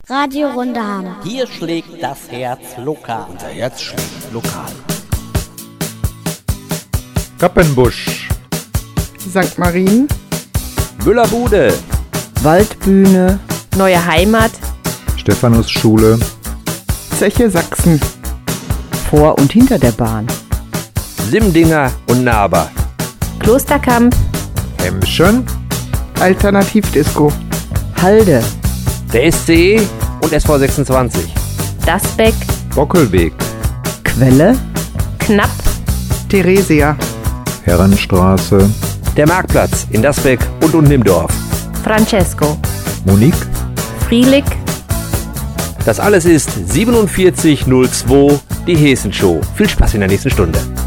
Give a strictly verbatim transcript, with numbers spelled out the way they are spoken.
Radio Rundahn. Hier schlägt das Herz lokal. Unser Herz schlägt lokal. Kappenbusch, Sankt Marien, Müllerbude, Waldbühne, Neue Heimat, Stephanusschule, Zeche Sachsen, vor und hinter der Bahn, Simdinger und Naber, Klosterkamp, Emschen, Alternativdisco, Halde, der S C und S V sechsundzwanzig, Dasbeck, Bockelweg, Quelle, Knapp, Theresia, Herrenstraße, der Marktplatz in Dasbeck und unten im Dorf. Francesco, Monique, Frielik, Das alles ist siebenundvierzig null zwei, die Hesenshow. Viel Spaß in der nächsten Stunde.